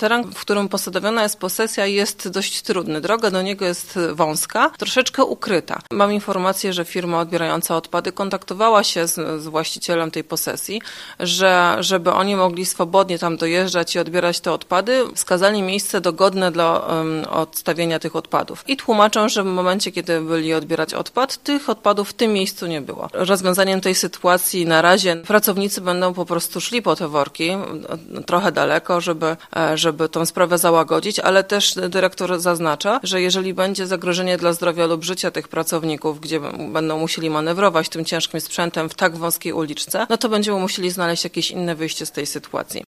Teren, w którym posadowiona jest posesja, jest dość trudny. Droga do niego jest wąska, troszeczkę ukryta. Mam informację, że firma odbierająca odpady kontaktowała się z właścicielem tej posesji, żeby oni mogli swobodnie tam dojeżdżać i odbierać te odpady, wskazali miejsce dogodne dla odstawienia tych odpadów. I tłumaczą, że w momencie, kiedy byli odbierać odpad, tych odpadów w tym miejscu nie było. Rozwiązaniem tej sytuacji na razie pracownicy będą po prostu szli po te worki trochę daleko, żeby tą sprawę załagodzić, ale też dyrektor zaznacza, że jeżeli będzie zagrożenie dla zdrowia lub życia tych pracowników, gdzie będą musieli manewrować tym ciężkim sprzętem w tak wąskiej uliczce, no to będziemy musieli znaleźć jakieś inne wyjście z tej sytuacji.